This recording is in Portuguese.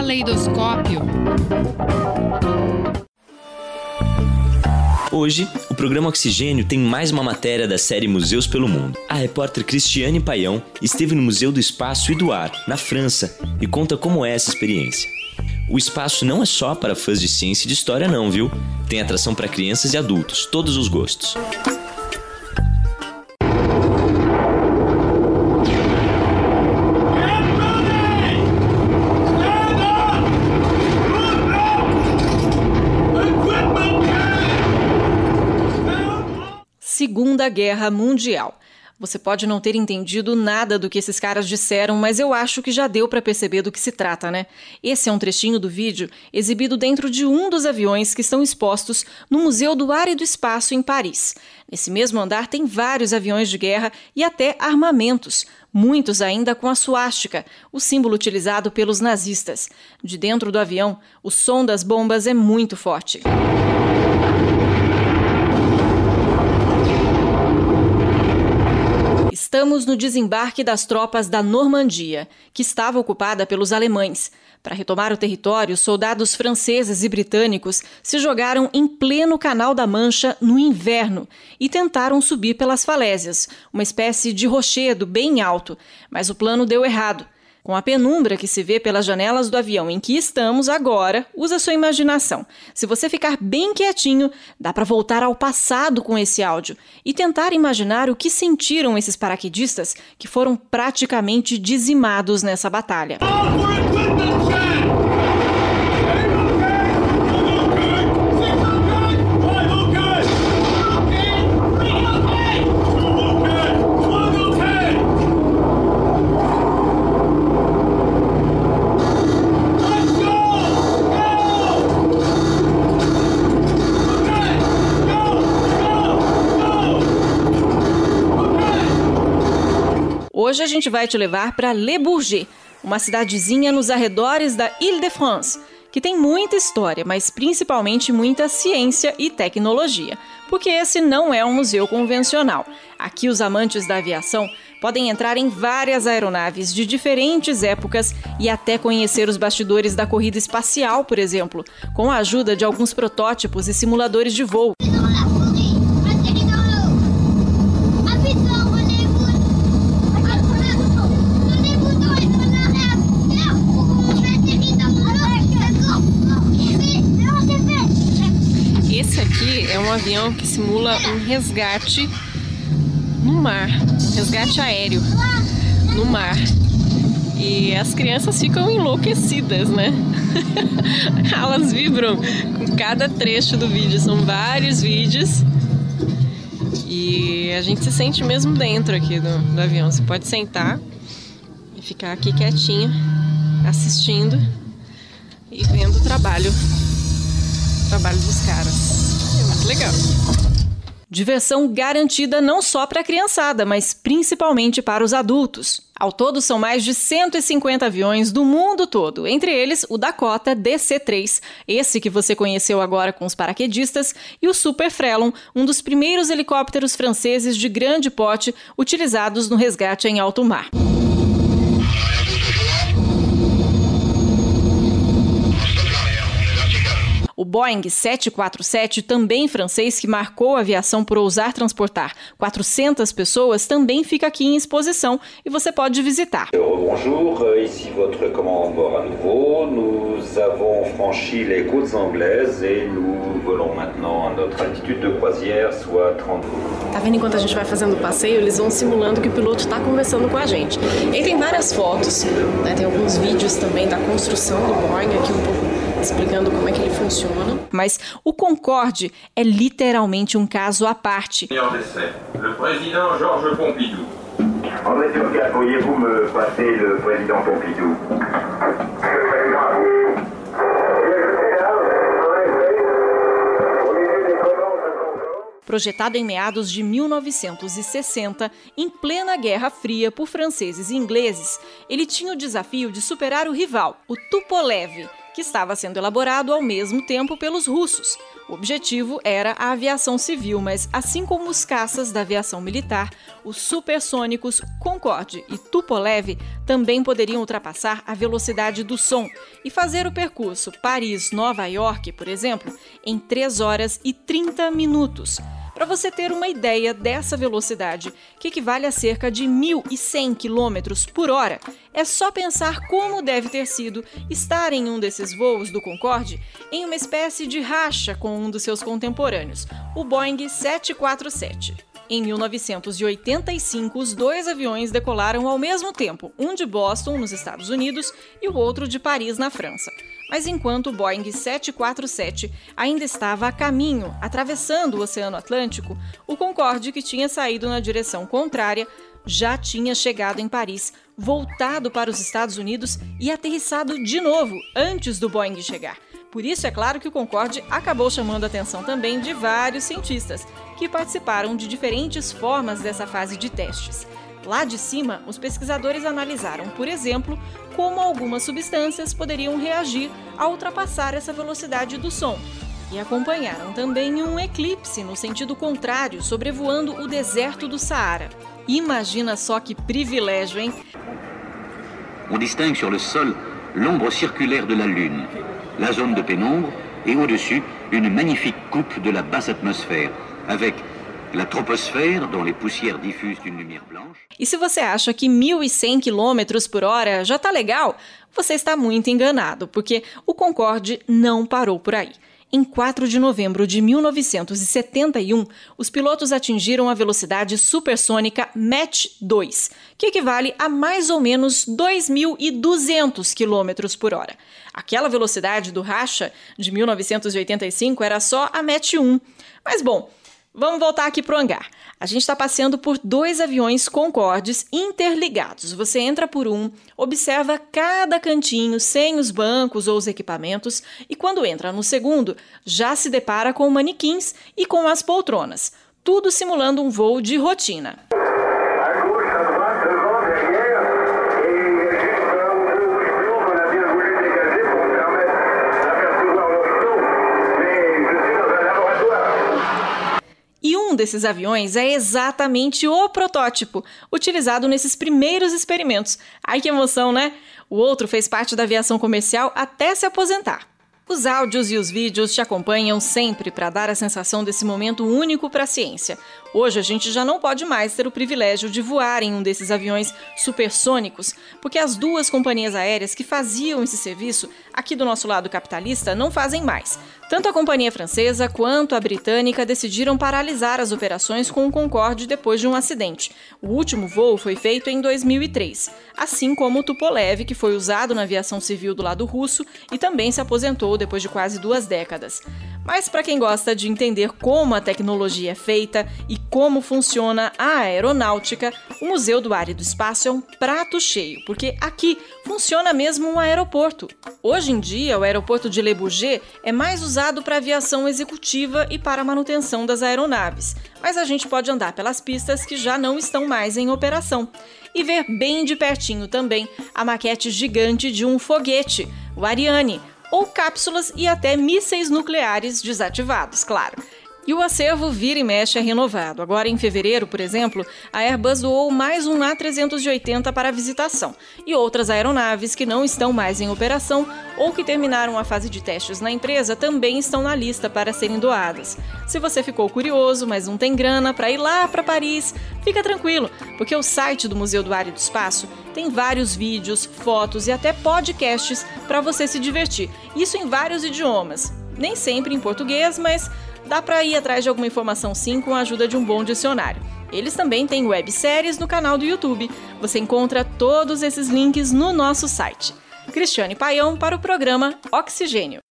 Caleidoscópio. Hoje, o programa Oxigênio tem mais uma matéria da série Museus pelo Mundo. A repórter Cristiane Paião esteve no Museu do Espaço e do Ar, na França, e conta como é essa experiência. O espaço não é só para fãs de ciência e de história não, viu? Tem atração para crianças e adultos, todos os gostos. Segunda Guerra Mundial. Você pode não ter entendido nada do que esses caras disseram, mas eu acho que já deu para perceber do que se trata, né? Esse é um trechinho do vídeo exibido dentro de um dos aviões que estão expostos no Museu do Ar e do Espaço em Paris. Nesse mesmo andar tem vários aviões de guerra e até armamentos, muitos ainda com a suástica, o símbolo utilizado pelos nazistas. De dentro do avião, o som das bombas é muito forte. Estamos no desembarque das tropas da Normandia, que estava ocupada pelos alemães. Para retomar o território, soldados franceses e britânicos se jogaram em pleno Canal da Mancha no inverno e tentaram subir pelas falésias, uma espécie de rochedo bem alto, mas o plano deu errado. Com a penumbra que se vê pelas janelas do avião em que estamos agora, usa sua imaginação. Se você ficar bem quietinho, dá para voltar ao passado com esse áudio e tentar imaginar o que sentiram esses paraquedistas que foram praticamente dizimados nessa batalha. Hoje a gente vai te levar para Le Bourget, uma cidadezinha nos arredores da Île-de-France, que tem muita história, mas principalmente muita ciência e tecnologia, porque esse não é um museu convencional. Aqui os amantes da aviação podem entrar em várias aeronaves de diferentes épocas e até conhecer os bastidores da corrida espacial, por exemplo, com a ajuda de alguns protótipos e simuladores de voo. Esse aqui é um avião que simula um resgate no mar, um resgate aéreo no mar. E as crianças ficam enlouquecidas, né? Elas vibram com cada trecho do vídeo, são vários vídeos. E a gente se sente mesmo dentro aqui do avião. Você pode sentar e ficar aqui quietinho, assistindo e vendo o trabalho dos caras. É muito legal. Diversão garantida não só para a criançada, mas principalmente para os adultos. Ao todo, são mais de 150 aviões do mundo todo, entre eles o Dakota DC-3, esse que você conheceu agora com os paraquedistas, e o Super Frelon, um dos primeiros helicópteros franceses de grande porte utilizados no resgate em alto mar. O Boeing 747, também francês, que marcou a aviação por ousar transportar 400 pessoas, também fica aqui em exposição e você pode visitar. Bonjour, ici votre commande bord à nouveau. Nous avons franchi les côtes anglaises et nous volons maintenant à notre altitude de croisière, soit 30. Tá vendo, enquanto a gente vai fazendo o passeio, eles vão simulando que o piloto está conversando com a gente. E tem várias fotos, né? Tem alguns vídeos também da construção do Boeing, aqui um pouco explicando como é que ele funciona. Mas o Concorde é literalmente um caso à parte. Le président Georges Pompidou. André Turcat, pourriez-vous me passer le président Pompidou? Projetado em meados de 1960, em plena Guerra Fria por franceses e ingleses, ele tinha o desafio de superar o rival, o Tupolev, que estava sendo elaborado ao mesmo tempo pelos russos. O objetivo era a aviação civil, mas assim como os caças da aviação militar, os supersônicos Concorde e Tupolev também poderiam ultrapassar a velocidade do som e fazer o percurso Paris-Nova York, por exemplo, em 3 horas e 30 minutos. Para você ter uma ideia dessa velocidade, que equivale a cerca de 1.100 km por hora, é só pensar como deve ter sido estar em um desses voos do Concorde em uma espécie de racha com um dos seus contemporâneos, o Boeing 747. Em 1985, os 2 aviões decolaram ao mesmo tempo, um de Boston, nos Estados Unidos, e o outro de Paris, na França. Mas enquanto o Boeing 747 ainda estava a caminho, atravessando o Oceano Atlântico, o Concorde, que tinha saído na direção contrária, já tinha chegado em Paris, voltado para os Estados Unidos e aterrissado de novo, antes do Boeing chegar. Por isso, é claro que o Concorde acabou chamando a atenção também de vários cientistas, que participaram de diferentes formas dessa fase de testes. Lá de cima, os pesquisadores analisaram, por exemplo, como algumas substâncias poderiam reagir ao ultrapassar essa velocidade do som. E acompanharam também um eclipse no sentido contrário, sobrevoando o deserto do Saara. Imagina só que privilégio, hein? On distingue sur le sol l'ombre circulaire de la Lune, la zone de pénombre et au-dessus une magnifique coupe de la basse atmosphère, avec la troposphère dont les poussières diffusent une lumière blanche. E se você acha que 1.100 km por hora já tá legal, você está muito enganado, porque o Concorde não parou por aí. Em 4 de novembro de 1971, os pilotos atingiram a velocidade supersônica Mach 2, que equivale a mais ou menos 2.200 km por hora. Aquela velocidade do racha de 1985 era só a Mach 1. Mas bom, vamos voltar aqui para o hangar. A gente está passeando por 2 aviões Concordes interligados. Você entra por um, observa cada cantinho sem os bancos ou os equipamentos e quando entra no segundo, já se depara com manequins e com as poltronas. Tudo simulando um voo de rotina. E um desses aviões é exatamente o protótipo, utilizado nesses primeiros experimentos. Ai, que emoção, né? O outro fez parte da aviação comercial até se aposentar. Os áudios e os vídeos te acompanham sempre para dar a sensação desse momento único para a ciência. Hoje a gente já não pode mais ter o privilégio de voar em um desses aviões supersônicos, porque as 2 companhias aéreas que faziam esse serviço aqui do nosso lado capitalista não fazem mais. Tanto a companhia francesa quanto a britânica decidiram paralisar as operações com o Concorde depois de um acidente. O último voo foi feito em 2003, assim como o Tupolev, que foi usado na aviação civil do lado russo e também se aposentou depois de quase 2 décadas. Mas para quem gosta de entender como a tecnologia é feita e como funciona a aeronáutica, o Museu do Ar e do Espaço é um prato cheio, porque aqui funciona mesmo um aeroporto. Hoje em dia, o aeroporto de Le Bourget é mais usado para aviação executiva e para a manutenção das aeronaves, mas a gente pode andar pelas pistas que já não estão mais em operação e ver bem de pertinho também a maquete gigante de um foguete, o Ariane, ou cápsulas e até mísseis nucleares desativados, claro. E o acervo vira e mexe é renovado. Agora, em fevereiro, por exemplo, a Airbus doou mais um A380 para visitação e outras aeronaves que não estão mais em operação ou que terminaram a fase de testes na empresa também estão na lista para serem doadas. Se você ficou curioso, mas não tem grana para ir lá para Paris, fica tranquilo, porque o site do Museu do Ar e do Espaço tem vários vídeos, fotos e até podcasts para você se divertir. Isso em vários idiomas. Nem sempre em português, mas dá para ir atrás de alguma informação sim com a ajuda de um bom dicionário. Eles também têm webséries no canal do YouTube. Você encontra todos esses links no nosso site. Cristiane Paião para o programa Oxigênio.